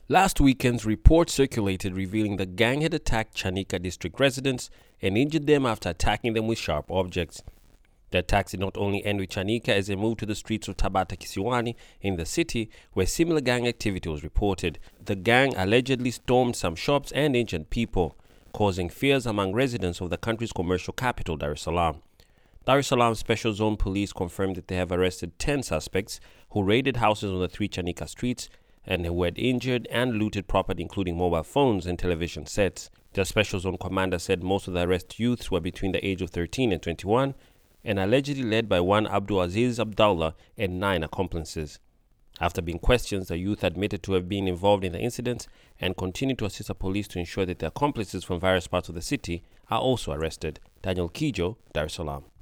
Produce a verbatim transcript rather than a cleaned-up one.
Last weekend's report circulated revealing the gang had attacked Chanika district residents and injured them after attacking them with sharp objects. The attacks did not only end with Chanika as they moved to the streets of Tabata Kisiwani in the city, where similar gang activity was reported. The gang allegedly stormed some shops and injured people, causing fears among residents of the country's commercial capital, Dar es Salaam. Dar es Salaam Special Zone Police confirmed that they have arrested ten suspects who raided houses on the three Chanika streets and who had injured and looted property including mobile phones and television sets. The Special Zone Commander said most of the arrested youths were between the age of thirteen and twenty-one and allegedly led by one Abdul Aziz Abdullah and nine accomplices. After being questioned, the youth admitted to have been involved in the incidents and continued to assist the police to ensure that the accomplices from various parts of the city are also arrested. Daniel Kijo, Dar es Salaam.